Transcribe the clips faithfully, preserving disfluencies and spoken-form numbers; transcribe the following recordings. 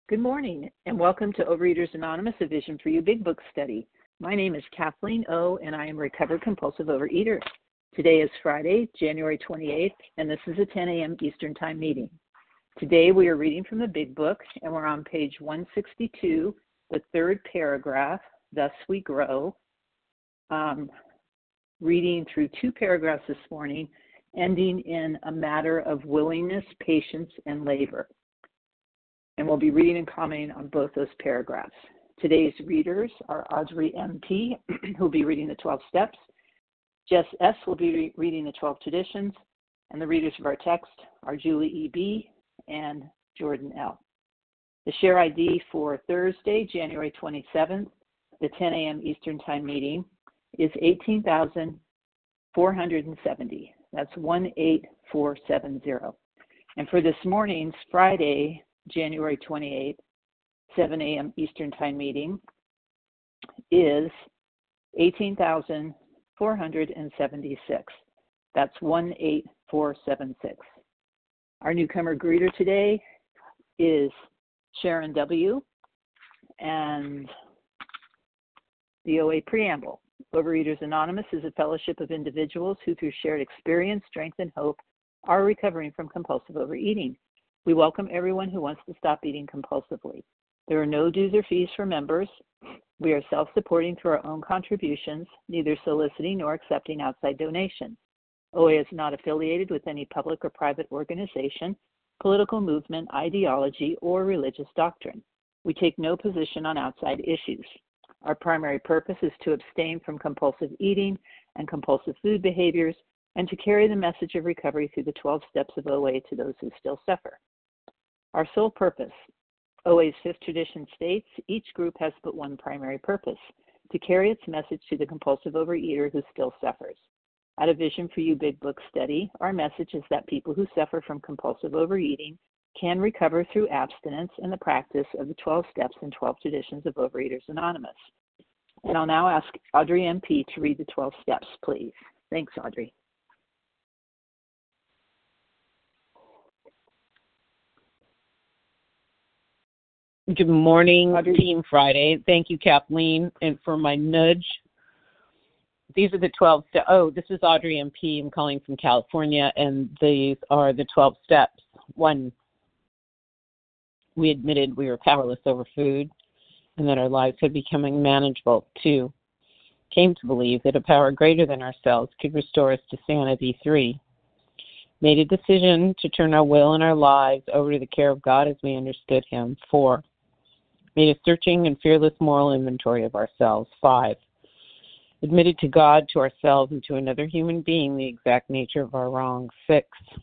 Good morning, and welcome to Overeaters Anonymous, a Vision for You Big Book study. My name is Kathleen O, and I am a recovered compulsive overeater. Today is Friday, January twenty-eighth, and this is a ten a.m. Eastern Time meeting. Today we are reading from the Big Book, and we're on page one sixty-two, the third paragraph, Thus We Grow, um, reading through two paragraphs this morning, ending in a matter of willingness, patience, and labor. And we'll be reading and commenting on both those paragraphs. Today's readers are Audrey M P, who will be reading the twelve steps. Jess S will be re- reading the twelve traditions. And the readers of our text are Julie E B and Jordan L. The share I D for Thursday, January twenty-seventh, the ten a.m. Eastern Time meeting, is eighteen thousand four hundred seventy. That's one eight four seven zero. And for this morning's Friday, January twenty-eighth, seven a.m. Eastern Time meeting is eighteen thousand four hundred seventy-six. That's one eight four seven six. Our newcomer greeter today is Sharon W. and the O A Preamble. Overeaters Anonymous is a fellowship of individuals who, through shared experience, strength, and hope, are recovering from compulsive overeating. We welcome everyone who wants to stop eating compulsively. There are no dues or fees for members. We are self-supporting through our own contributions, neither soliciting nor accepting outside donations. O A is not affiliated with any public or private organization, political movement, ideology, or religious doctrine. We take no position on outside issues. Our primary purpose is to abstain from compulsive eating and compulsive food behaviors and to carry the message of recovery through the twelve steps of O A to those who still suffer. Our sole purpose. O A's fifth tradition states, each group has but one primary purpose, to carry its message to the compulsive overeater who still suffers. At a Vision for You Big Book study, our message is that people who suffer from compulsive overeating can recover through abstinence and the practice of the twelve steps and twelve traditions of Overeaters Anonymous. And I'll now ask Audrey M P to read the twelve steps, please. Thanks, Audrey. Good morning, Audrey. Team Friday. Thank you, Kathleen, and for my nudge. These are the twelve steps. Oh, this is Audrey M P. I'm calling from California, and these are the twelve steps. One, we admitted we were powerless over food and that our lives had become unmanageable. Two, came to believe that a power greater than ourselves could restore us to sanity. Three, made a decision to turn our will and our lives over to the care of God as we understood Him. Four, made a searching and fearless moral inventory of ourselves. Five, admitted to God, to ourselves, and to another human being the exact nature of our wrongs. Six,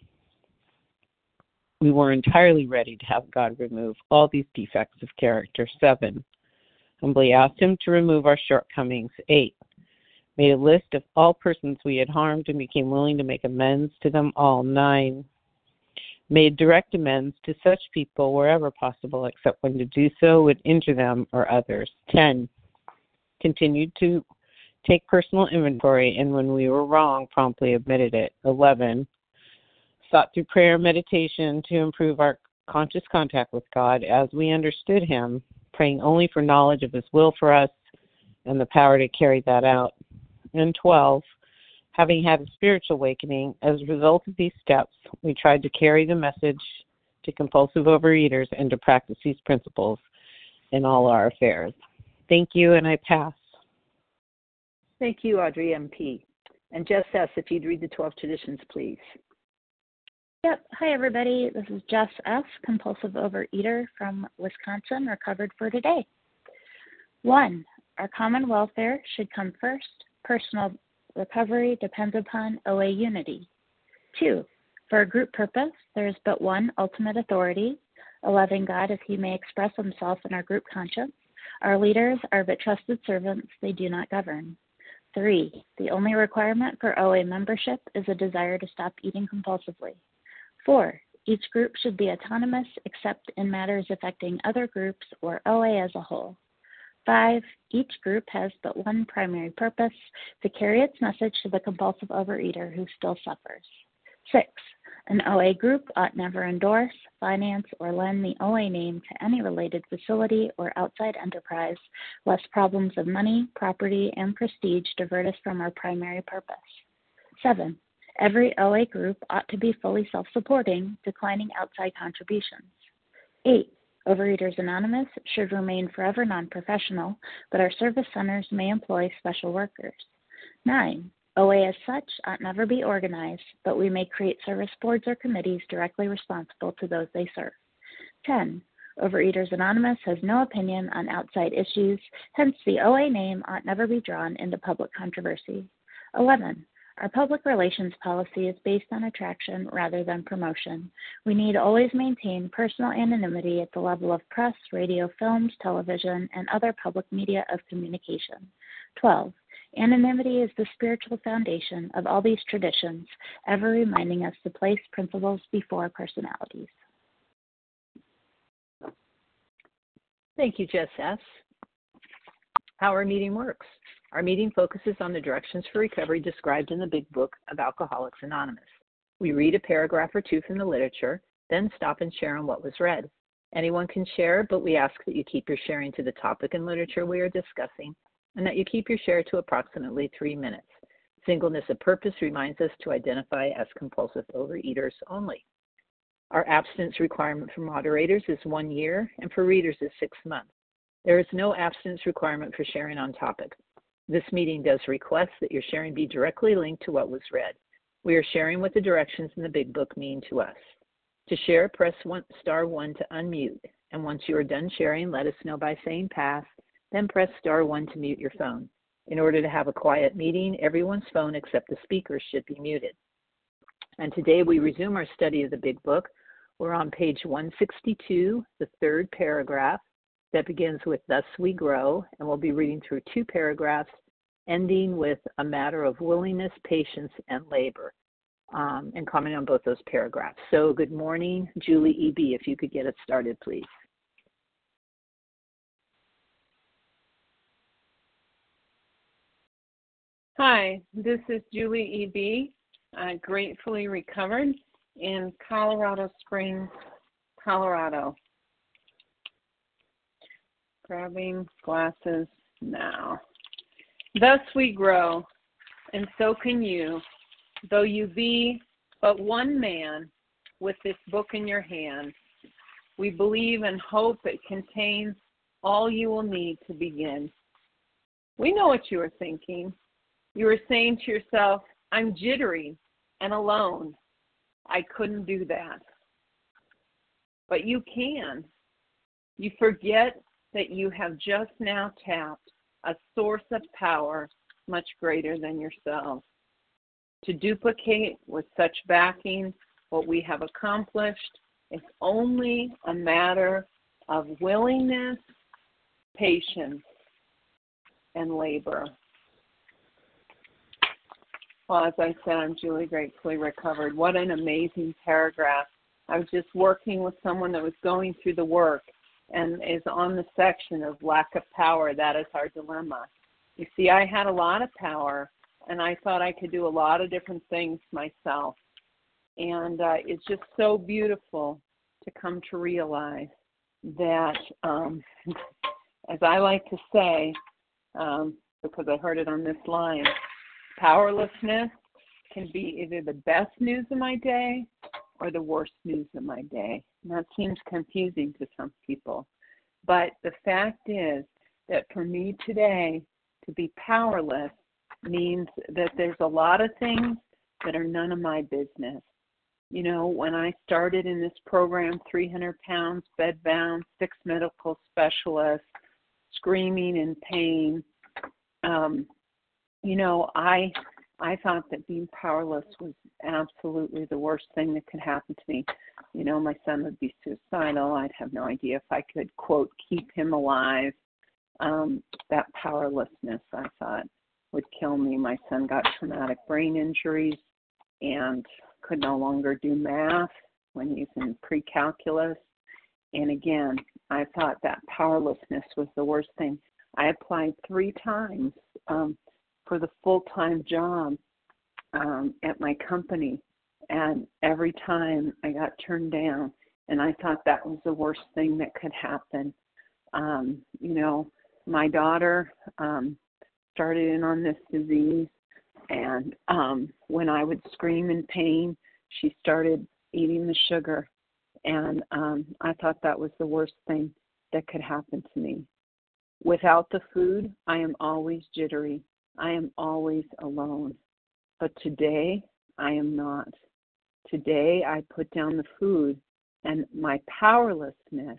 we were entirely ready to have God remove all these defects of character. Seven, humbly asked Him to remove our shortcomings. Eight, made a list of all persons we had harmed and became willing to make amends to them all. Nine, made direct amends to such people wherever possible, except when to do so would injure them or others. Ten, continued to take personal inventory, and when we were wrong, promptly admitted it. Eleven, sought through prayer and meditation to improve our conscious contact with God as we understood Him, praying only for knowledge of His will for us and the power to carry that out. And twelve, having had a spiritual awakening, as a result of these steps, we tried to carry the message to compulsive overeaters and to practice these principles in all our affairs. Thank you, and I pass. Thank you, Audrey M P. And Jess S., if you'd read the twelve traditions, please. Yep. Hi, everybody. This is Jess S., compulsive overeater from Wisconsin, recovered for today. One, our common welfare should come first. Personal recovery depends upon O A unity. Two, for a group purpose, there is but one ultimate authority, a loving God as He may express Himself in our group conscience. Our leaders are but trusted servants, they do not govern. Three, the only requirement for O A membership is a desire to stop eating compulsively. Four, each group should be autonomous except in matters affecting other groups or O A as a whole. Five, each group has but one primary purpose, to carry its message to the compulsive overeater who still suffers. Six, An O A group ought never endorse, finance, or lend the O A name to any related facility or outside enterprise, lest problems of money, property, and prestige divert us from our primary purpose. Seven, every O A group ought to be fully self-supporting, declining outside contributions. Eight, Overeaters Anonymous should remain forever non-professional, but our service centers may employ special workers. Nine, O A as such ought never be organized, but we may create service boards or committees directly responsible to those they serve. ten. Overeaters Anonymous has no opinion on outside issues, hence the O A name ought never be drawn into public controversy. eleven. Our public relations policy is based on attraction rather than promotion. We need always maintain personal anonymity at the level of press, radio, films, television, and other public media of communication. twelve. Anonymity is the spiritual foundation of all these traditions, ever reminding us to place principles before personalities. Thank you, Jess S. How our meeting works. Our meeting focuses on the directions for recovery described in the Big Book of Alcoholics Anonymous. We read a paragraph or two from the literature, then stop and share on what was read. Anyone can share, but we ask that you keep your sharing to the topic and literature we are discussing, and that you keep your share to approximately three minutes. Singleness of purpose reminds us to identify as compulsive overeaters only. Our abstinence requirement for moderators is one year, and for readers is six months. There is no abstinence requirement for sharing on topic. This meeting does request that your sharing be directly linked to what was read. We are sharing what the directions in the Big Book mean to us. To share, press one, star one to unmute, and once you are done sharing, let us know by saying pass, then press star one to mute your phone. In order to have a quiet meeting, everyone's phone except the speaker should be muted. And today we resume our study of the Big Book. We're on page one sixty-two, the third paragraph, that begins with Thus We Grow, and we'll be reading through two paragraphs, ending with a matter of willingness, patience, and labor, um, and comment on both those paragraphs. So good morning, Julie E B, if you could get us started, please. Hi, this is Julie E B, uh, gratefully recovered in Colorado Springs, Colorado. Grabbing glasses now. Thus we grow, and so can you, though you be but one man with this book in your hand. We believe and hope it contains all you will need to begin. We know what you are thinking. You are saying to yourself, I'm jittery and alone. I couldn't do that. But you can. You forget that you have just now tapped a source of power much greater than yourself. To duplicate with such backing what we have accomplished is only a matter of willingness, patience, and labor. Well, as I said, I'm Julie, gratefully recovered. What an amazing paragraph. I was just working with someone that was going through the work and is on the section of lack of power. That is our dilemma. You see, I had a lot of power, and I thought I could do a lot of different things myself. And uh, it's just so beautiful to come to realize that, um, as I like to say, um, because I heard it on this line, powerlessness can be either the best news of my day or the worst news of my day. And that seems confusing to some people. But the fact is that for me today, to be powerless means that there's a lot of things that are none of my business. You know, when I started in this program, three hundred pounds, bedbound, six medical specialists, screaming in pain, um, you know, I I thought that being powerless was absolutely the worst thing that could happen to me. You know, my son would be suicidal. I'd have no idea if I could, quote, keep him alive. Um, that powerlessness, I thought, would kill me. My son got traumatic brain injuries and could no longer do math when he's in pre-calculus. And again, I thought that powerlessness was the worst thing. I applied three times um, for the full-time job um, at my company, And every time I got turned down, and I thought that was the worst thing that could happen. Um, you know, my daughter um, started in on this disease, and um, when I would scream in pain, she started eating the sugar. And um, I thought that was the worst thing that could happen to me. Without the food, I am always jittery. I am always alone. But today, I am not. Today, I put down the food, and my powerlessness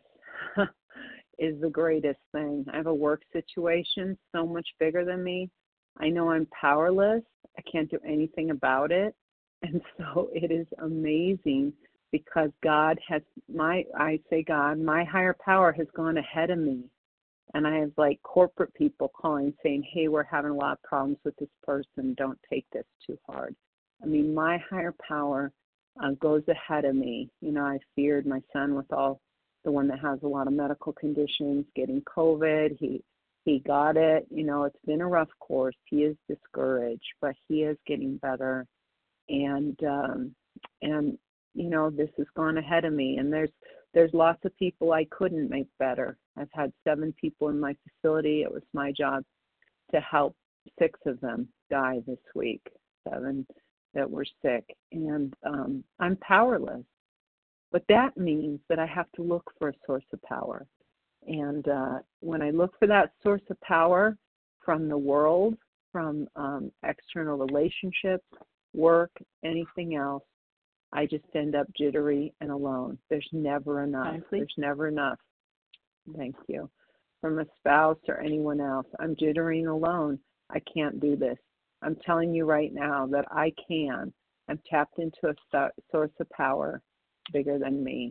is the greatest thing. I have a work situation so much bigger than me. I know I'm powerless. I can't do anything about it. And so it is amazing because God has, my, I say God, my higher power has gone ahead of me. And I have like corporate people calling saying, hey, we're having a lot of problems with this person. Don't take this too hard. I mean, my higher power uh, goes ahead of me. You know, I feared my son with all, the one that has a lot of medical conditions, getting COVID. He he got it. You know, it's been a rough course. He is discouraged, but he is getting better. And, um, and you know, this has gone ahead of me. And there's there's lots of people I couldn't make better. I've had seven people in my facility. It was my job to help six of them die this week, seven that were sick. And um, I'm powerless. But that means that I have to look for a source of power. And uh, when I look for that source of power from the world, from um, external relationships, work, anything else, I just end up jittery and alone. There's never enough. Time, There's never enough. Thank you. From a spouse or anyone else. I'm jittering alone. I can't do this. I'm telling you right now that I can. I'm tapped into a source of power bigger than me.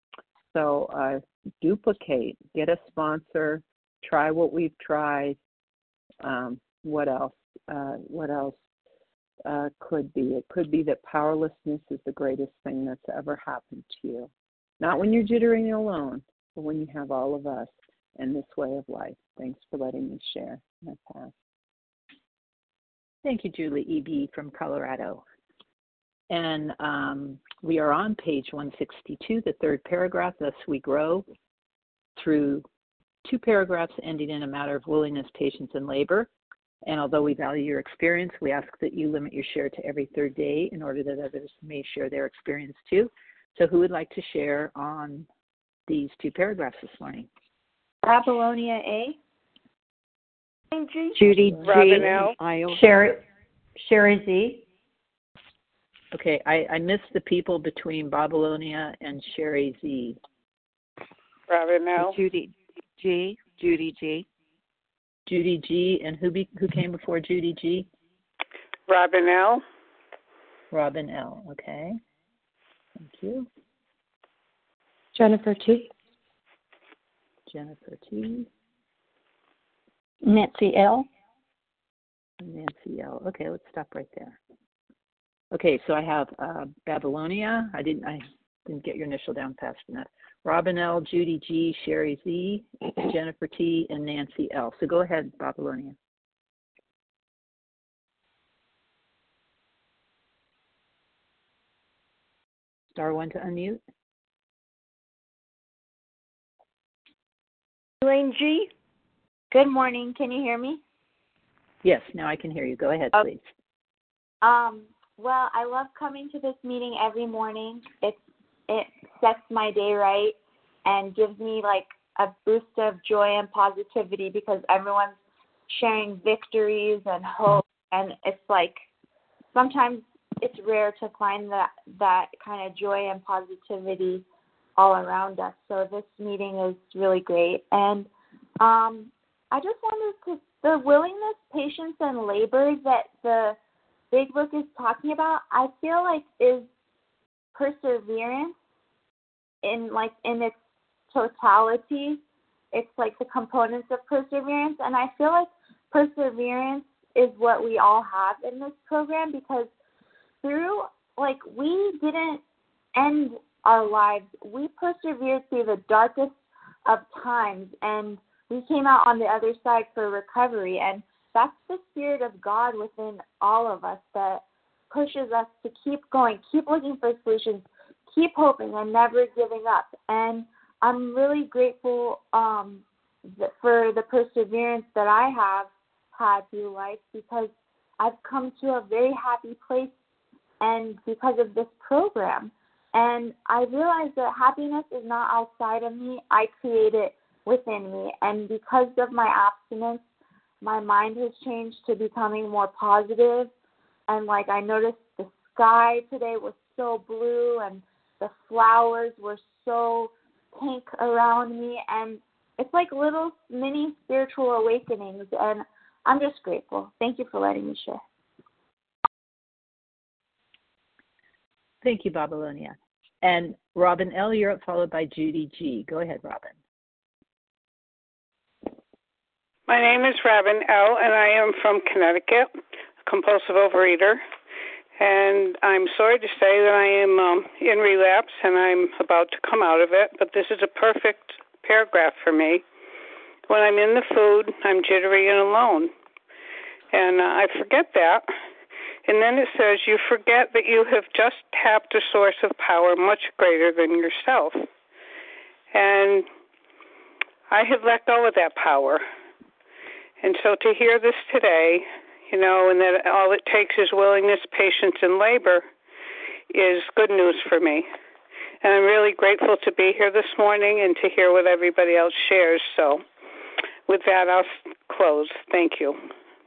So uh, duplicate, get a sponsor, try what we've tried. Um, what else? Uh, what else uh, could be? It could be that powerlessness is the greatest thing that's ever happened to you. Not when you're jittering alone, but when you have all of us and this way of life. Thanks for letting me share my past. Thank you, Julie E B from Colorado. And um, we are on page one sixty-two, the third paragraph. Thus we grow through two paragraphs ending in a matter of willingness, patience, and labor. And although we value your experience, we ask that you limit your share to every third day in order that others may share their experience too. So who would like to share on these two paragraphs this morning? Babylonia A. Judy G. Robin L. Sherry, Sherry Z. Okay, I, I missed the people between Babylonia and Sherry Z. Robin L. Judy G. Judy G. Judy G. And who be, who came before Judy G? Robin L. Robin L. Okay. Thank you. Jennifer T. Jennifer T. Nancy L. Nancy L. Okay, let's stop right there. Okay, so I have uh, Babylonia. I didn't I didn't get your initial down fast enough. Robin L, Judy G, Sherry Z, Jennifer T, and Nancy L. So go ahead, Babylonia. Star one to unmute. Elaine G. Good morning. Can you hear me? Yes, now I can hear you. Go ahead, Okay. please. Um, well, I love coming to this meeting every morning. It it sets my day right and gives me like a boost of joy and positivity because everyone's sharing victories and hope, and it's like sometimes it's rare to find that that kind of joy and positivity all around us. So this meeting is really great, and um, I just wanted to the willingness, patience, and labor that the Big Book is talking about, I feel like is perseverance in like in its totality. It's like the components of perseverance, and I feel like perseverance is what we all have in this program because through like we didn't end our lives, we persevered through the darkest of times, and we came out on the other side for recovery, and that's the Spirit of God within all of us that pushes us to keep going, keep looking for solutions, keep hoping, and never giving up. And I'm really grateful um, for the perseverance that I have had through life, because I've come to a very happy place and because of this program. And I realized that happiness is not outside of me. I create it within me. And because of my abstinence, my mind has changed to becoming more positive. And like I noticed the sky today was so blue and the flowers were so pink around me. And it's like little mini spiritual awakenings. And I'm just grateful. Thank you for letting me share. Thank you, Babylonia. And Robin L., you're up, followed by Judy G. Go ahead, Robin. My name is Robin L., and I am from Connecticut, a compulsive overeater. And I'm sorry to say that I am um, in relapse, and I'm about to come out of it, but this is a perfect paragraph for me. When I'm in the food, I'm jittery and alone. And uh, I forget that. And then it says, you forget that you have just tapped a source of power much greater than yourself. And I have let go of that power. And so to hear this today, you know, and that all it takes is willingness, patience, and labor is good news for me. And I'm really grateful to be here this morning and to hear what everybody else shares. So with that, I'll close. Thank you.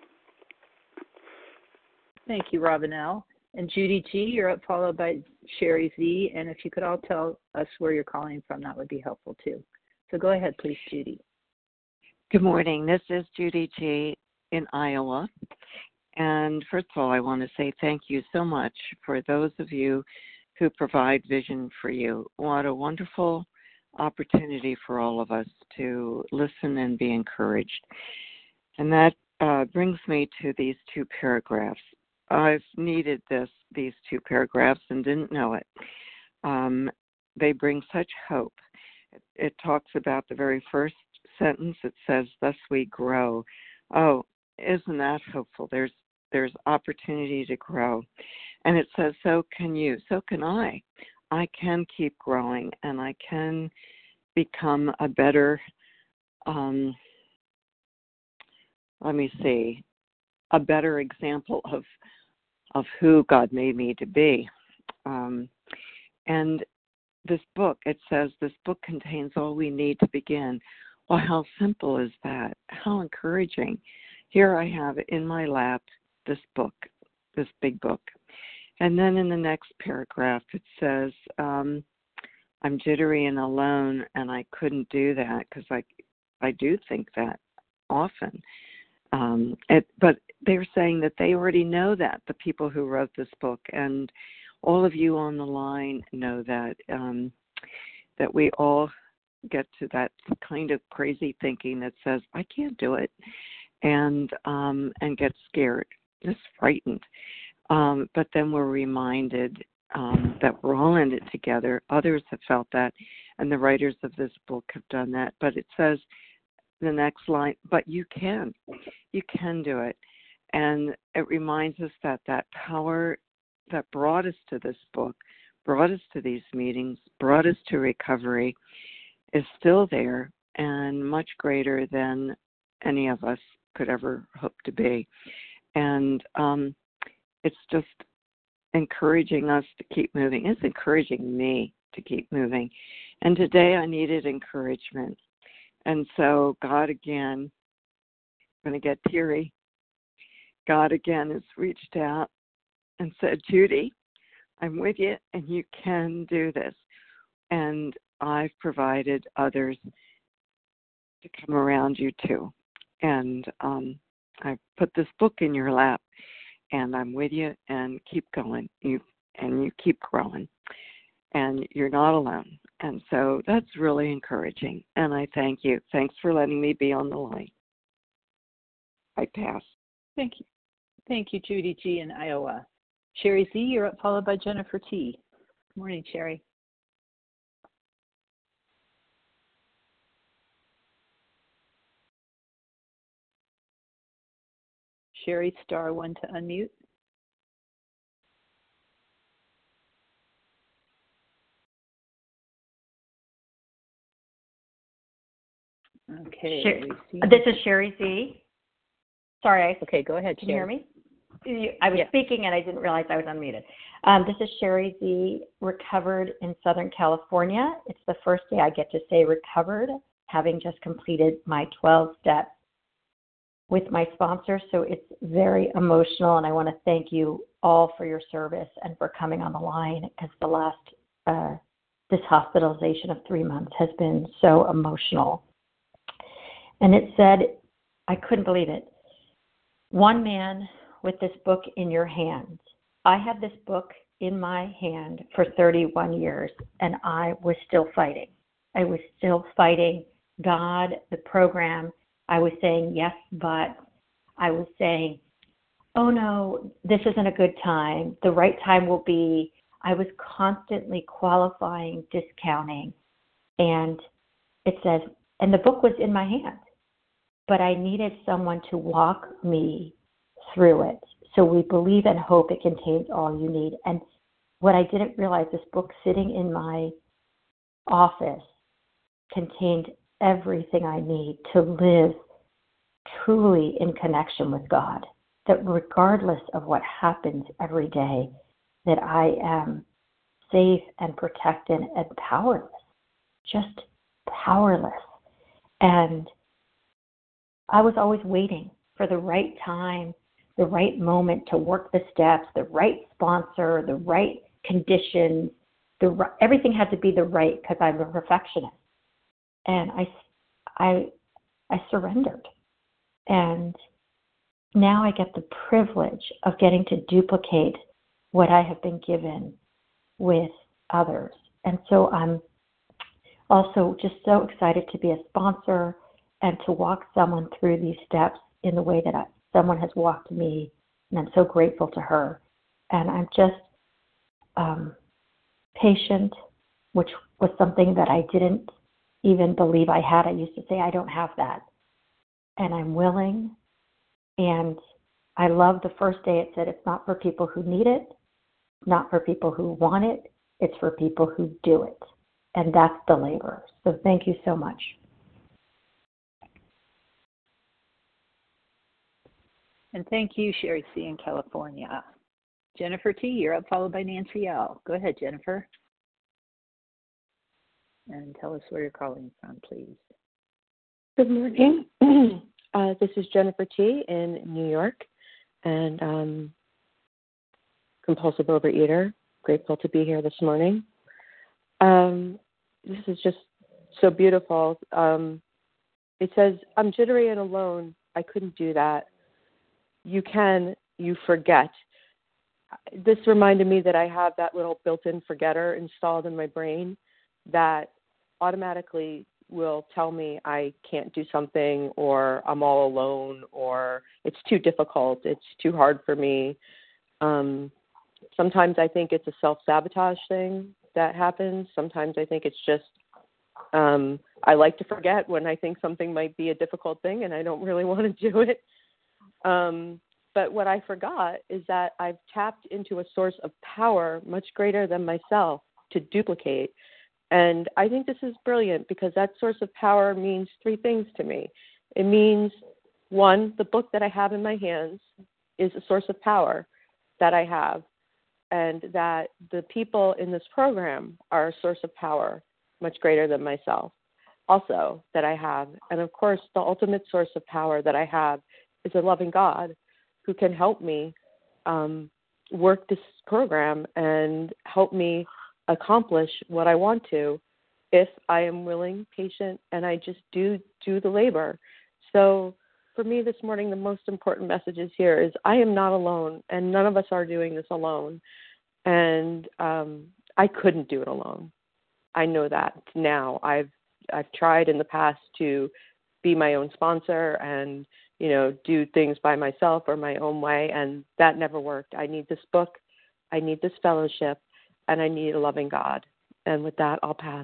Thank you, Robin L. And Judy G., you're up, followed by Sherry Z. And if you could all tell us where you're calling from, that would be helpful too. So go ahead, please, Judy. Good morning. This is Judy G. in Iowa. And first of all, I want to say thank you so much for those of you who provide Vision for You. What a wonderful opportunity for all of us to listen and be encouraged. And that uh, brings me to these two paragraphs. I've needed this, these two paragraphs and didn't know it. Um, they bring such hope. It, it talks about the very first sentence. It says, thus we grow. Oh, isn't that hopeful? There's there's opportunity to grow. And it says, so can you, so can I. I can keep growing, and I can become a better, um, let me see, a better example of of who God made me to be. Um, and this book, it says, this book contains all we need to begin. Well, how simple is that? How encouraging. Here I have in my lap this book, this big book. And then in the next paragraph, it says, um, I'm jittery and alone, and I couldn't do that because I, I do think that often. Um, it, but they're saying that they already know that, the people who wrote this book, and all of you on the line know that, um, that we all get to that kind of crazy thinking that says, I can't do it, and um, and get scared, just frightened. Um, but then we're reminded um, that we're all in it together. Others have felt that, and the writers of this book have done that. But it says, the next line, but you can. You can do it. And it reminds us that that power that brought us to this book, brought us to these meetings, brought us to recovery, is still there and much greater than any of us could ever hope to be. And um, it's just encouraging us to keep moving. It's encouraging me to keep moving. And today I needed encouragement. And so God again, I'm going to get teary, God again has reached out and said, Judy, I'm with you and you can do this. And I've provided others to come around you too. And um, I put this book in your lap and I'm with you, and keep going. You and you keep growing. And you're not alone. And so that's really encouraging. And I thank you. Thanks for letting me be on the line. I pass. Thank you. Thank you, Judy G. in Iowa. Sherry Z., you're up, followed by Jennifer T. Good morning, Sherry. Sherry, star one to unmute. Okay. Sher- this is Sherry Z. Sorry, I Okay, go ahead, can you Sherry. hear me? You- I was Yeah. speaking and I didn't realize I was unmuted. Um, this is Sherry Z, recovered in Southern California. It's the first day I get to say recovered, having just completed my twelve steps with my sponsor. So it's very emotional, and I want to thank you all for your service and for coming on the line, because the last, uh, this hospitalization of three months has been so emotional. And it said, I couldn't believe it. One man with this book in your hands. I had this book in my hand for thirty-one years, and I was still fighting. I was still fighting God, the program. I was saying, yes, but I was saying, oh no, this isn't a good time. The right time will be. I was constantly qualifying, discounting. And it says, and the book was in my hand, but I needed someone to walk me through it. So we believe and hope it contains all you need. And what I didn't realize, this book sitting in my office contained everything I need to live truly in connection with God, that regardless of what happens every day, that I am safe and protected and powerless, just powerless. And I was always waiting for the right time, the right moment to work the steps, the right sponsor, the right conditions. The everything had to be the right, because I'm a perfectionist. And I, I, I surrendered. And now I get the privilege of getting to duplicate what I have been given with others. And so I'm also just so excited to be a sponsor and to walk someone through these steps in the way that I, someone has walked me, and I'm so grateful to her. And I'm just um, patient, which was something that I didn't even believe I had. I used to say, I don't have that. And I'm willing. And I love the first day it said, it's not for people who need it, not for people who want it, it's for people who do it. And that's the labor. So thank you so much. And thank you, Sherry C. in California. Jennifer T., you're up, followed by Nancy L. Go ahead, Jennifer. And tell us where you're calling from, please. Good morning. uh, this is Jennifer T. in New York, and um, compulsive overeater. Grateful to be here this morning. Um, this is just so beautiful. Um, it says, I'm jittery and alone. I couldn't do that. You can, you forget. This reminded me that I have that little built-in forgetter installed in my brain that automatically will tell me I can't do something, or I'm all alone, or it's too difficult, it's too hard for me. Um, sometimes I think it's a self-sabotage thing that happens. Sometimes I think it's just um, I like to forget when I think something might be a difficult thing and I don't really want to do it. Um, but what I forgot is that I've tapped into a source of power much greater than myself to duplicate. And I think this is brilliant, because that source of power means three things to me. It means, one, the book that I have in my hands is a source of power that I have, and that the people in this program are a source of power much greater than myself also that I have. And of course, the ultimate source of power that I have is a loving God who can help me um, work this program and help me accomplish what I want to if I am willing, patient, and I just do do the labor. So for me this morning, the most important message is here is I am not alone, and none of us are doing this alone. And um, I couldn't do it alone. I know that now. I've I've tried in the past to be my own sponsor and, you know, do things by myself or my own way, and that never worked. I need this book, I need this fellowship, and I need a loving God. And with that, I'll pass.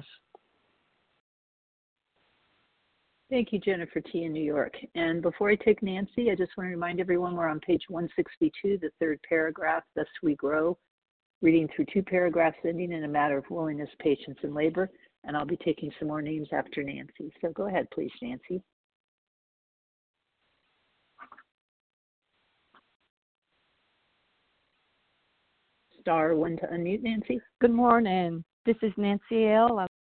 Thank you, Jennifer T. in New York. And before I take Nancy, I just want to remind everyone we're on page one sixty-two, the third paragraph, Thus We Grow, reading through two paragraphs ending in a matter of willingness, patience, and labor. and I'll be taking some more names after Nancy. So go ahead, please, Nancy. Star one to unmute, Nancy. Good morning. This is Nancy L. I,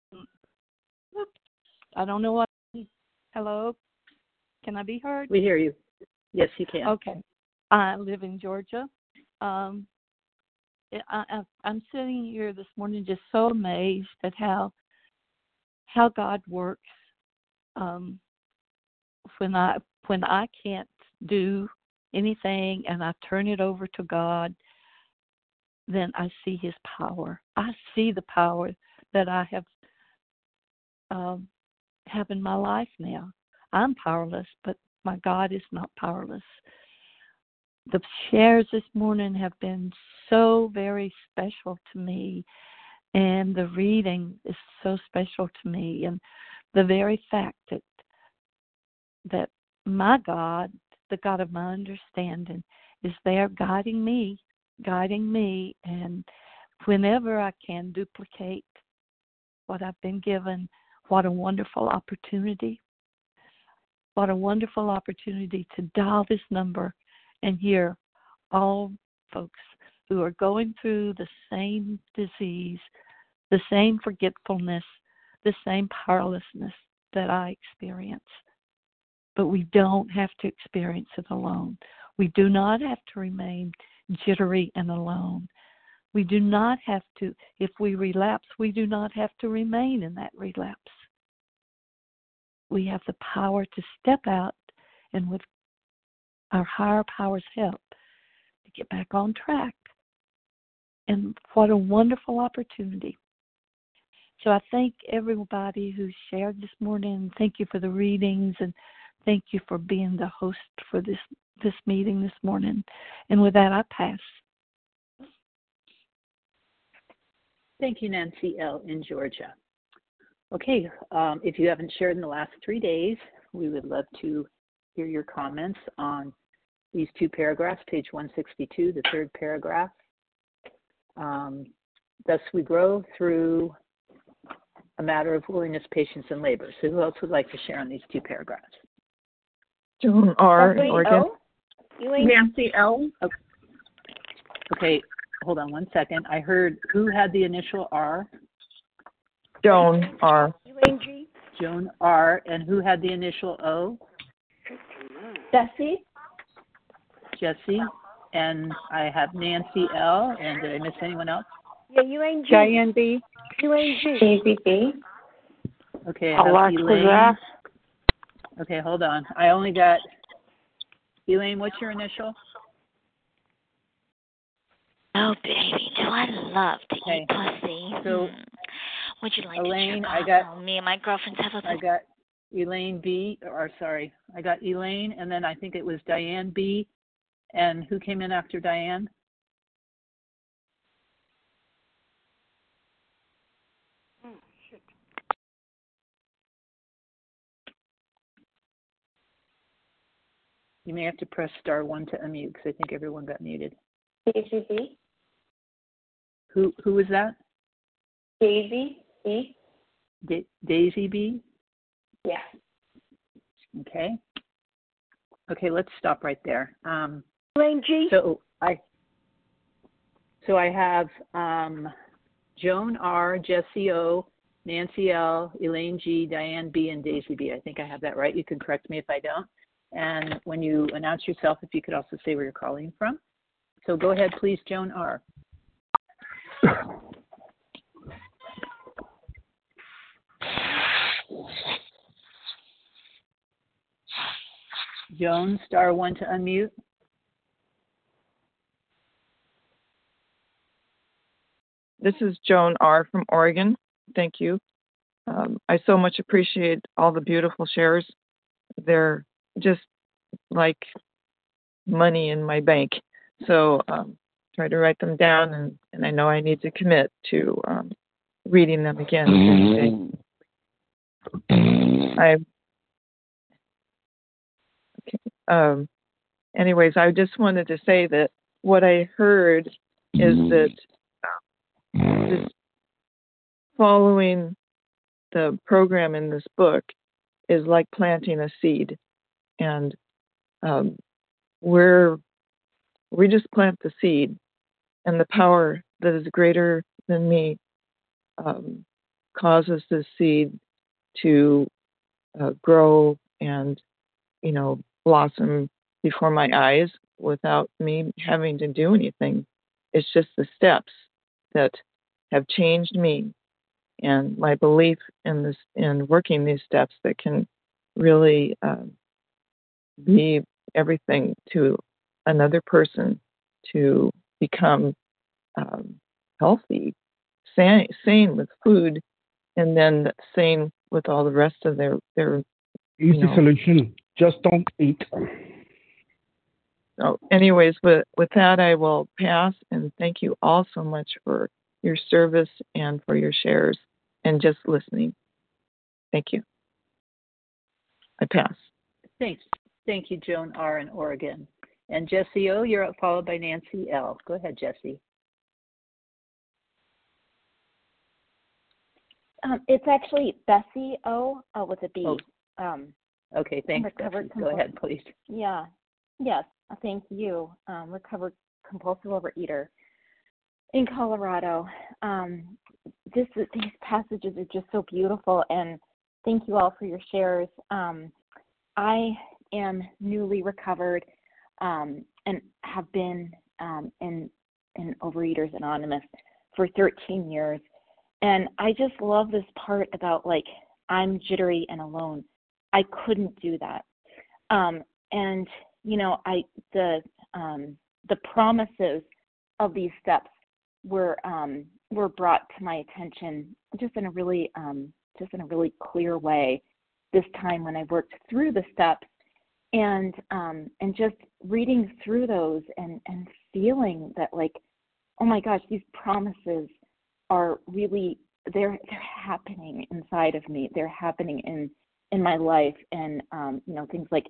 I don't know what. Hello? Can I be heard? We hear you. Yes, you can. Okay. I live in Georgia. Um, I, I, I'm sitting here this morning just so amazed at how how God works. Um, when I when I can't do anything and I turn it over to God, then I see His power. I see the power that I have um, have in my life now. I'm powerless, but my God is not powerless. The shares this morning have been so very special to me, and the reading is so special to me, and the very fact that that my God, the God of my understanding, is there guiding me, guiding me, and whenever I can duplicate what I've been given, what a wonderful opportunity. What a wonderful opportunity to dial this number and hear all folks who are going through the same disease, the same forgetfulness, the same powerlessness that I experience. But we don't have to experience it alone. We do not have to remain jittery and alone. We do not have to, if we relapse, we do not have to remain in that relapse. We have the power to step out and with our higher power's help to get back on track. And what a wonderful opportunity. So I thank everybody who shared this morning. Thank you for the readings, and thank you for being the host for this, this meeting this morning. And with that, I pass. Thank you, Nancy L. in Georgia. Okay, um, if you haven't shared in the last three days, we would love to hear your comments on these two paragraphs, page one sixty-two, the third paragraph. Um, Thus we grow through a matter of willingness, patience, and labor. So who else would like to share on these two paragraphs? Joan R. Oregon. Nancy L. Okay. okay, hold on one second. I heard who had the initial R? Joan R. Joan R. And who had the initial O? Jesse. Jesse. And I have Nancy L. And did I miss anyone else? Yeah, U N G. Diane B. U N G. Daisy B. Okay, I have Alexa Elaine. F. Okay, hold on. I only got Elaine. What's your initial? Oh, baby, do I love to Okay. eat pussy? So, hmm. Would you like Elaine, to I jerk got. off? Me and my girlfriends have a. I got Elaine B. Or sorry, I got Elaine, and then I think it was Diane B. And who came in after Diane? Oh, shit. You may have to press star one to unmute because I think everyone got muted. Daisy B. Who who was that? Daisy B. Da- Daisy B. Yeah. Okay. Okay, let's stop right there. Um, Elaine G. so I so I have um, Joan R, Jesse O, Nancy L, Elaine G, Diane B, and Daisy B. I think I have that right. You can correct me if I don't. And when you announce yourself, if you could also say where you're calling from. So go ahead, please, Joan R. Joan, star one to unmute. This is Joan R. from Oregon. Thank you. Um, I so much appreciate all the beautiful shares. They're just like money in my bank. So um, try to write them down, and, and I know I need to commit to um, reading them again. I okay. Um, anyways, I just wanted to say that what I heard is that this following the program in this book is like planting a seed, and um, we're we just plant the seed, and the power that is greater than me um, causes the seed to uh, grow and, you know, blossom before my eyes without me having to do anything. It's just the steps that have changed me and my belief in this, in working these steps that can really uh, be everything to another person to become um, healthy, sane, sane with food, and then sane with all the rest of their their. Easy you know. solution. Just don't eat. So, anyways, with with that, I will pass, and thank you all so much for your service and for your shares and just listening. Thank you. I pass. Thanks. Thank you, Joan R. in Oregon. And Jessie O., you're up, followed by Nancy L. Go ahead, Jessie. Um, it's actually Bessie O. Uh, with a B. Oh. Um, okay, thanks, Bessie. Go ahead, please. Yeah. Yes. Thank you. Um, recovered compulsive overeater in Colorado. Um, this these passages are just so beautiful, and thank you all for your shares. Um, I am newly recovered um, and have been um, in in Overeaters Anonymous for thirteen years, and I just love this part about like I'm jittery and alone. I couldn't do that, um, and you know, I the um, the promises of these steps were um, were brought to my attention just in a really um, just in a really clear way this time when I worked through the steps, and um, and just reading through those and and feeling that like, oh my gosh, these promises are really they're they're happening inside of me. They're happening in in my life, and um, you know, things like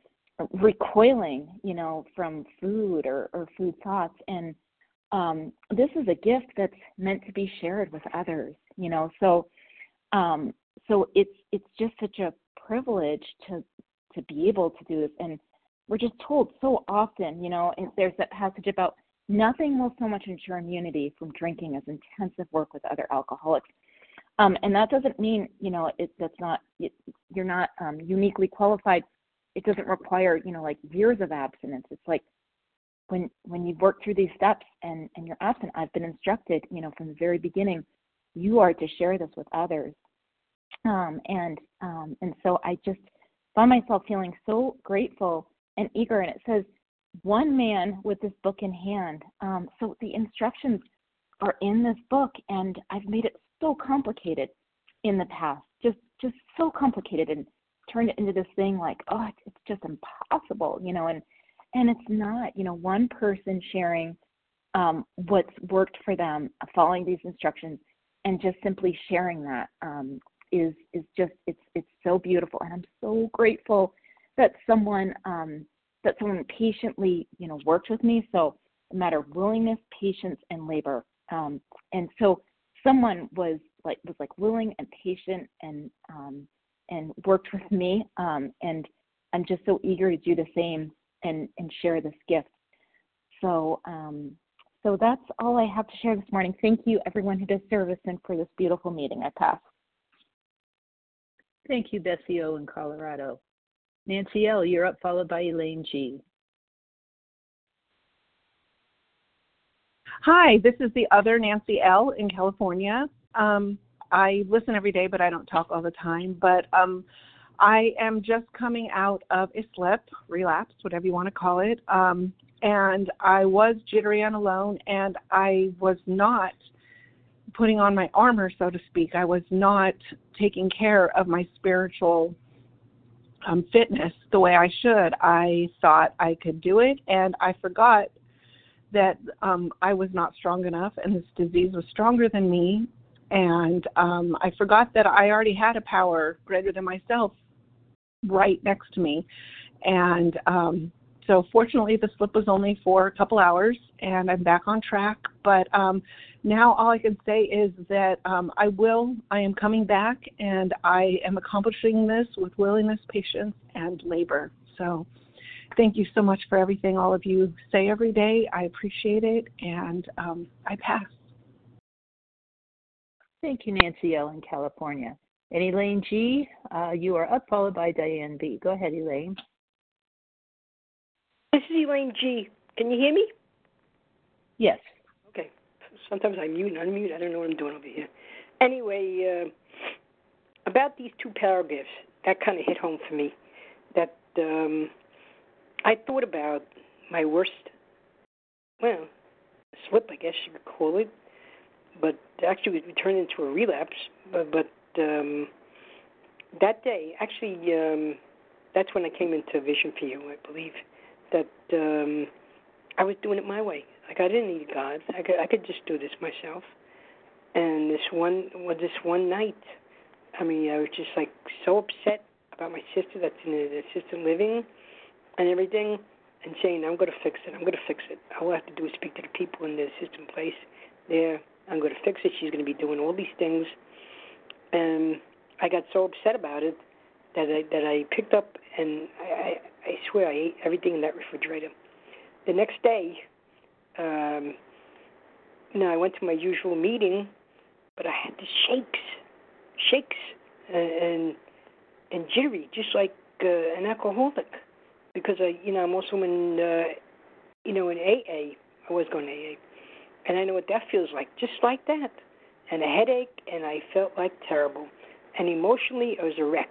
recoiling, you know, from food or, or food thoughts. And um, this is a gift that's meant to be shared with others, you know. So um, so it's it's just such a privilege to to be able to do this. And we're just told so often, you know, and there's that passage about nothing will so much ensure immunity from drinking as intensive work with other alcoholics. Um, and that doesn't mean, you know, it, that's not, it, you're not um, uniquely qualified. It doesn't require, you know, like years of abstinence. It's like when when you work through these steps and, and you're absent, I've been instructed, you know, from the very beginning, you are to share this with others. Um, and um, and so I just found myself feeling so grateful and eager. And it says, one man with this book in hand. Um, so the instructions are in this book, and I've made it so complicated in the past, just just so complicated, and turned it into this thing like, oh, it's, it's just impossible, you know, and and it's not, you know, one person sharing um, what's worked for them, following these instructions, and just simply sharing that um, is is just it's it's so beautiful, and I'm so grateful that someone um, that someone patiently, you know, worked with me. So a matter of willingness, patience, and labor, um, and so someone was like was like willing and patient and um, and worked with me, um, and I'm just so eager to do the same and, and share this gift. So um, so that's all I have to share this morning. Thank you, everyone who does service and for this beautiful meeting. I pass. Thank you, Bessie O. in Colorado. Nancy L., you're up, followed by Elaine G. Hi, this is the other Nancy L. in California. Um, I listen every day, but I don't talk all the time. But um, I am just coming out of a slip, relapse, whatever you want to call it. Um, and I was jittery and alone, and I was not putting on my armor, so to speak. I was not taking care of my spiritual um, fitness the way I should. I thought I could do it, and I forgot that um, I was not strong enough, and this disease was stronger than me. And um, I forgot that I already had a power greater than myself right next to me. And um, so fortunately, the slip was only for a couple hours, and I'm back on track. But um, now all I can say is that um, I will, I am coming back, and I am accomplishing this with willingness, patience, and labor. So thank you so much for everything all of you say every day. I appreciate it, and um, I pass. Thank you, Nancy L. in California. And Elaine G., uh, you are up, followed by Diane B. Go ahead, Elaine. This is Elaine G. Can you hear me? Yes. Okay. Sometimes I mute and unmute. I don't know what I'm doing over here. Anyway, uh, about these two paragraphs, that kind of hit home for me. That um, I thought about my worst, well, slip, I guess you could call it, but actually it turned into a relapse. But, but um, that day, actually, um, that's when I came into Vision for You, I believe. That um, I was doing it my way. Like I didn't need God. I could I could just do this myself. And this one, well, this one night, I mean, I was just like so upset about my sister that's in the assisted living and everything, and saying I'm going to fix it. I'm going to fix it. All I have to do is speak to the people in the assisted place there. I'm going to fix it. She's going to be doing all these things, and I got so upset about it that I that I picked up and I. I I swear I ate everything in that refrigerator. The next day, um, you know, I went to my usual meeting, but I had the shakes, shakes, and and, and jittery, just like uh, an alcoholic, because I, you know, I'm also in, uh, you know, in A A. I was going to A A, and I know what that feels like, just like that, and a headache, and I felt like terrible, and emotionally I was a wreck.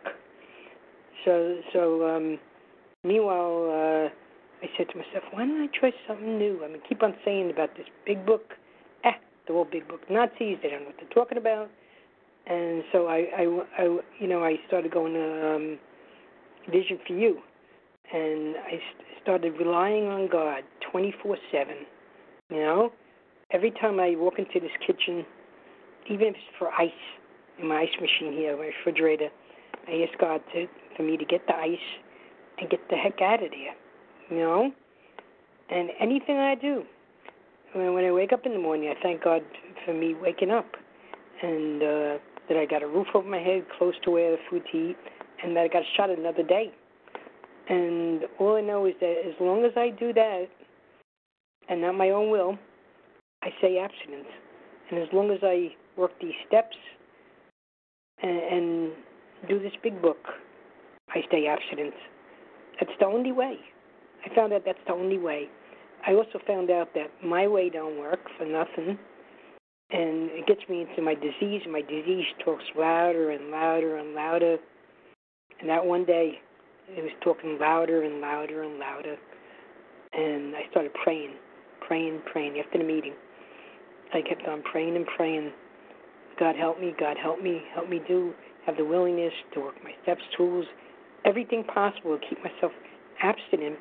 So, so. Um, Meanwhile, uh, I said to myself, why don't I try something new? I mean, keep on saying about this big book. Eh, the whole big book. Nazis, they don't know what they're talking about. And so I, I, I you know, I started going to um, Vision for You. And I st- started relying on God twenty-four seven. You know, every time I walk into this kitchen, even if it's for ice, in my ice machine here, my refrigerator, I ask God to for me to get the ice and get the heck out of there, you know? And anything I do, when I wake up in the morning, I thank God for me waking up and uh, that I got a roof over my head, close to where the food to eat, and that I got a shot another day. And all I know is that as long as I do that, and not my own will, I say abstinence. And as long as I work these steps and, and do this big book, I stay abstinent. That's the only way. I found out that's the only way. I also found out that my way don't work for nothing, and it gets me into my disease, and my disease talks louder and louder and louder. And that one day, it was talking louder and louder and louder, and I started praying, praying, praying. After the meeting, I kept on praying and praying. God help me, God help me, help me do, have the willingness to work my steps, tools, everything possible to keep myself abstinent.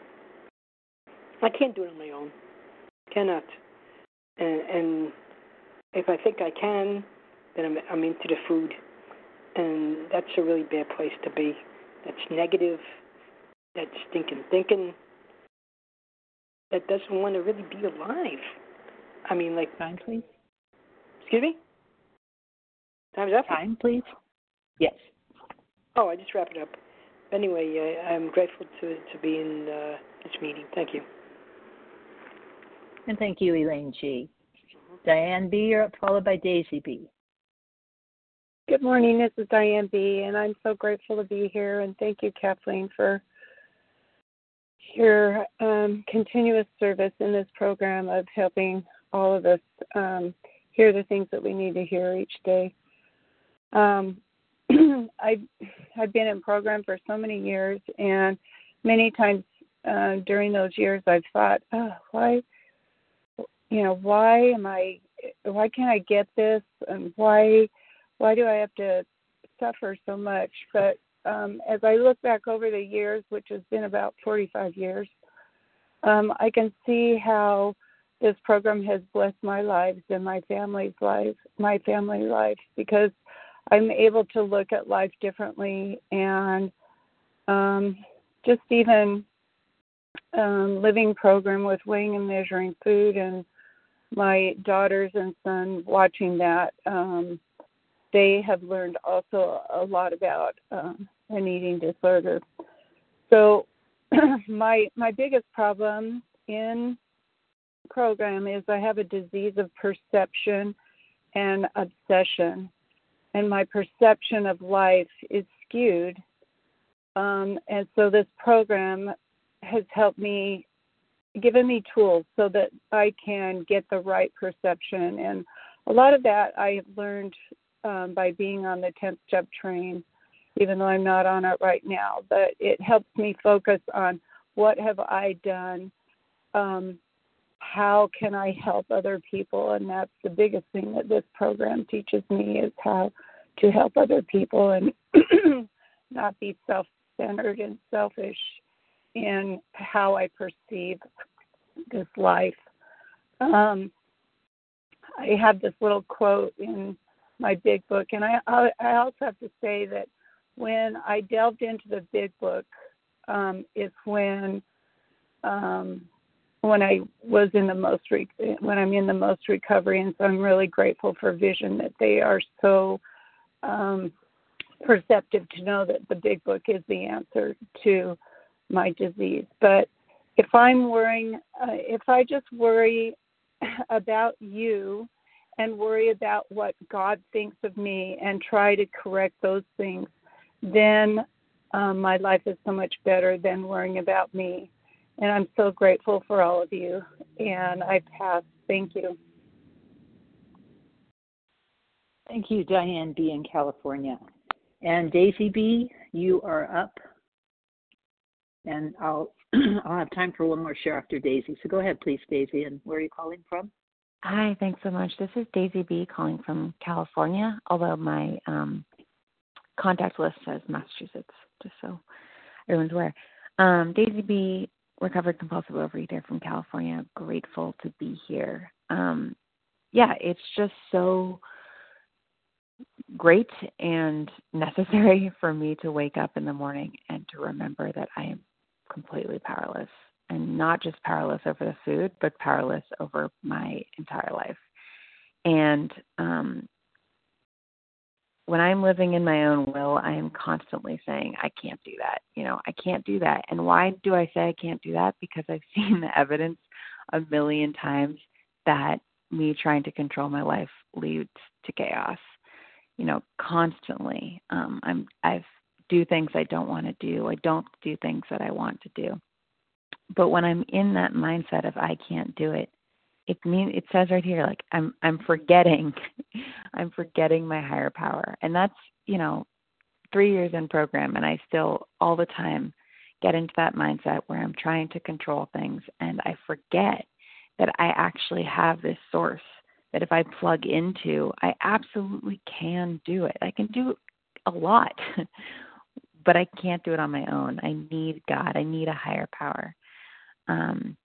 I can't do it on my own. Cannot. And, and if I think I can, then I'm, I'm into the food. And that's a really bad place to be. That's negative. That's stinking thinking. That doesn't want to really be alive. I mean, like... Time, please. Excuse me? Time's up? Time, please. Yes. Oh, I just wrapped it up. Anyway, I, I'm grateful to, to be in uh, this meeting. Thank you. And thank you, Elaine G. Diane B., you're up, followed by Daisy B. Good morning. This is Diane B., and I'm so grateful to be here. And thank you, Kathleen, for your um, continuous service in this program of helping all of us um, hear the things that we need to hear each day. Um, I've, I've been in program for so many years, and many times uh, during those years I've thought, oh, why, you know, why am I, why can't I get this, and why, why do I have to suffer so much? But um, as I look back over the years, which has been about forty-five years, um, I can see how this program has blessed my lives and my family's life, my family life, because I'm able to look at life differently, and um, just even um, living program with weighing and measuring food, and my daughters and son watching that, um, they have learned also a lot about um, an eating disorder. So my my biggest problem in program is I have a disease of perception and obsession, and my perception of life is skewed. Um, and so this program has helped me, given me tools so that I can get the right perception. And a lot of that I have learned um, by being on the tenth step train, even though I'm not on it right now. But it helps me focus on what have I done, um, how can I help other people, and that's the biggest thing that this program teaches me, is how to help other people and not be self-centered and selfish in how I perceive this life. Um, I have this little quote in my big book, and I, I also have to say that when I delved into the big book, um, it's when um, when I was in the most re- when I'm in the most recovery, and so I'm really grateful for Vision that they are so um, perceptive to know that the big book is the answer to my disease. But if I'm worrying, uh, if I just worry about you and worry about what God thinks of me and try to correct those things, then um, my life is so much better than worrying about me. And I'm so grateful for all of you. And I pass. Thank you. Thank you, Diane B. in California. And Daisy B., you are up. And I'll I'll have time for one more share after Daisy. So go ahead, please, Daisy. And where are you calling from? Hi, thanks so much. This is Daisy B. calling from California, although my um, contact list says Massachusetts, just so everyone's aware. Um, Daisy B., recovered compulsive overeater from California. Grateful to be here. Um, yeah, it's just so great and necessary for me to wake up in the morning and to remember that I am completely powerless, and not just powerless over the food, but powerless over my entire life. And um, when I'm living in my own will, I am constantly saying, I can't do that. You know, I can't do that. And why do I say I can't do that? Because I've seen the evidence a million times that me trying to control my life leads to chaos. You know, constantly. Um, I'm, I do things I don't want to do. I don't do things that I want to do. But when I'm in that mindset of I can't do it, it mean it says right here, like I'm I'm forgetting, I'm forgetting my higher power. And that's, you know, three years in program, and I still all the time get into that mindset where I'm trying to control things, and I forget that I actually have this source that if I plug into, I absolutely can do it. I can do a lot, but I can't do it on my own. I need God. I need a higher power. Um,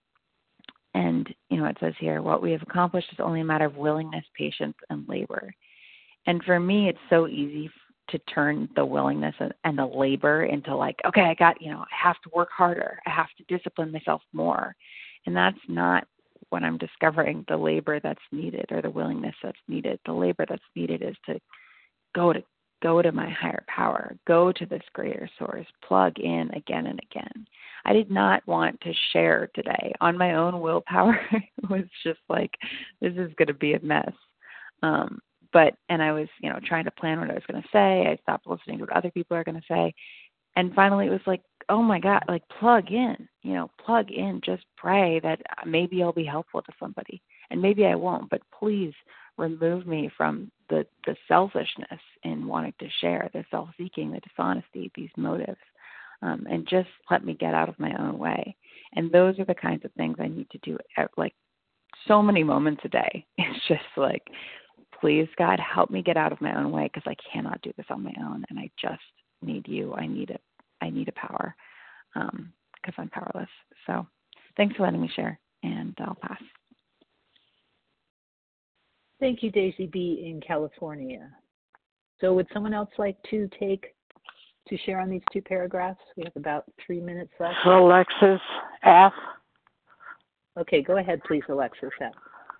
and, you know, it says here, what we have accomplished is only a matter of willingness, patience, and labor. And for me, it's so easy to turn the willingness and the labor into like, okay, I got, you know, I have to work harder. I have to discipline myself more. And that's not what I'm discovering the labor that's needed or the willingness that's needed. The labor that's needed is to go to go to my higher power, go to this greater source, plug in again and again. I did not want to share today on my own willpower. It was just like, this is going to be a mess. Um, but, and I was, you know, trying to plan what I was going to say. I stopped listening to what other people are going to say. And finally it was like, oh my God, like plug in, you know, plug in, just pray that maybe I'll be helpful to somebody. And maybe I won't, but please remove me from the, the selfishness in wanting to share, the self-seeking, the dishonesty, these motives, um, and just let me get out of my own way. And those are the kinds of things I need to do at, like so many moments a day. It's just like, please, God, help me get out of my own way because I cannot do this on my own, and I just need you. I need it. I need a power um, because I'm powerless. So thanks for letting me share, and I'll pass. Thank you, Daisy B. in California. So would someone else like to take to share on these two paragraphs? We have about three minutes left. Alexis F. Okay, go ahead, please, Alexis F.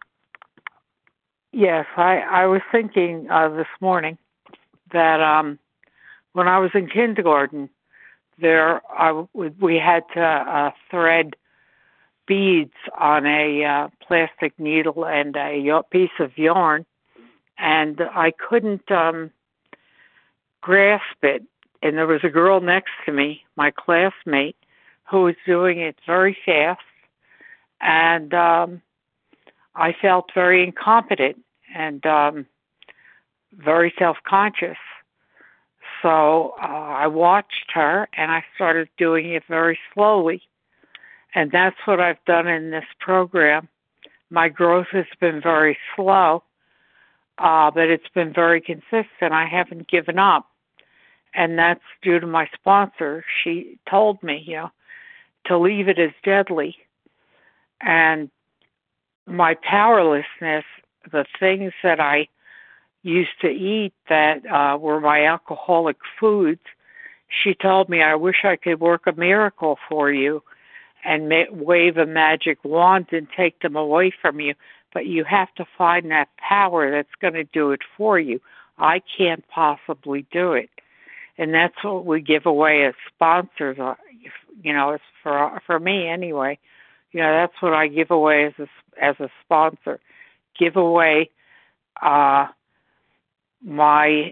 Yes, I, I was thinking uh, this morning that um, when I was in kindergarten, there I, we had to uh, thread beads on a uh, plastic needle and a piece of yarn, and I couldn't um, grasp it. And there was a girl next to me, my classmate, who was doing it very fast, and um, I felt very incompetent and um, very self-conscious. So uh, I watched her, and I started doing it very slowly. And that's what I've done in this program. My growth has been very slow, uh, but it's been very consistent. I haven't given up. And that's due to my sponsor. She told me, you know, to leave it as deadly. And my powerlessness, the things that I used to eat that uh, were my alcoholic foods, she told me, I wish I could work a miracle for you and ma- wave a magic wand and take them away from you. But you have to find that power that's going to do it for you. I can't possibly do it. And that's what we give away as sponsors, uh, you know, it's for for me anyway. You know, that's what I give away as a, as a sponsor. Give away uh, my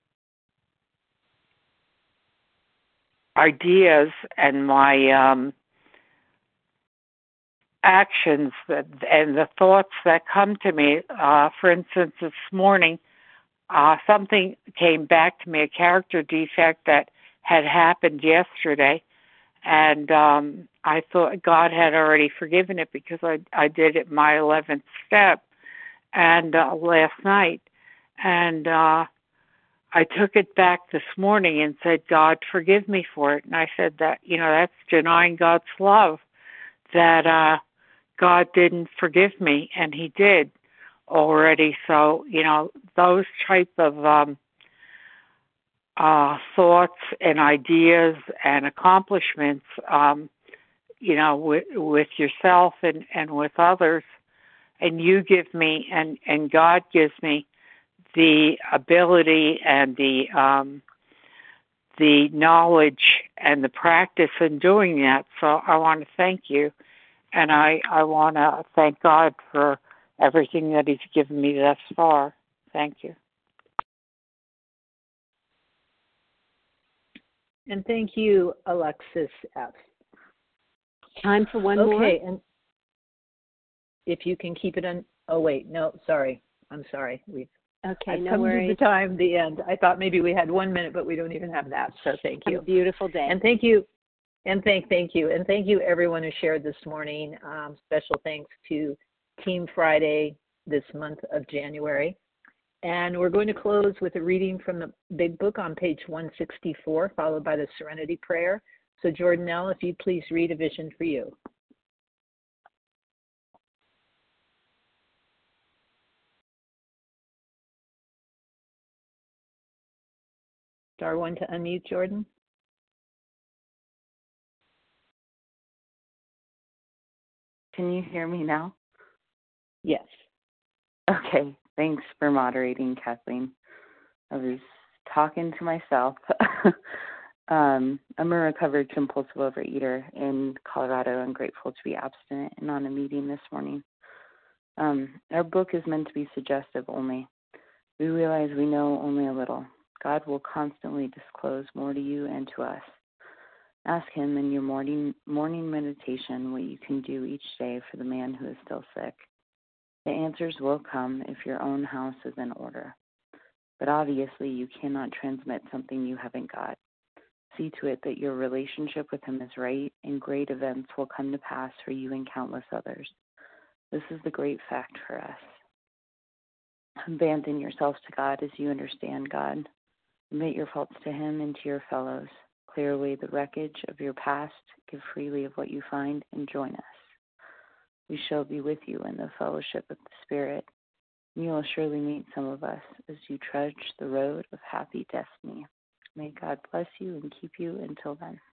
ideas and my um, actions that, and the thoughts that come to me. Uh, for instance, this morning, uh, something came back to me, a character defect that had happened yesterday, and um, I thought God had already forgiven it because I, I did it my eleventh step and uh, last night. And uh, I took it back this morning and said, God, forgive me for it. And I said that, you know, that's denying God's love, that uh, God didn't forgive me, and he did already. So, you know, those type of um, uh, thoughts and ideas and accomplishments, um, you know, with, with yourself and, and with others, and you give me, and, and God gives me the ability and the um, the knowledge and the practice in doing that. So I want to thank you, and I, I want to thank God for everything that he's given me thus far. Thank you. And thank you, Alexis F. Time for one okay, more? Okay, and if you can keep it on, oh wait, no, sorry. I'm sorry. We've Okay, I've no come worries. to the time, the end. I thought maybe we had one minute, but we don't even have that. So thank you. Have a beautiful day. And thank you. And thank thank you. And thank you everyone who shared this morning. Um, special thanks to Team Friday this month of January. And we're going to close with a reading from the Big Book on page one sixty-four, followed by the Serenity Prayer. So Jordanelle, if you please read A Vision for You. Star one to unmute, Jordan. Can you hear me now? Yes. Okay, thanks for moderating, Kathleen. I was talking to myself. um, I'm a recovered compulsive overeater in Colorado. I'm grateful to be abstinent and on a meeting this morning. Um, our book is meant to be suggestive only. We realize we know only a little. God will constantly disclose more to you and to us. Ask him in your morning morning meditation what you can do each day for the man who is still sick. The answers will come if your own house is in order. But obviously you cannot transmit something you haven't got. See to it that your relationship with him is right, and great events will come to pass for you and countless others. This is the great fact for us. Abandon yourselves to God as you understand God. Admit your faults to him and to your fellows. Clear away the wreckage of your past. Give freely of what you find, and join us. We shall be with you in the fellowship of the Spirit. You will surely meet some of us as you trudge the road of happy destiny. May God bless you and keep you until then.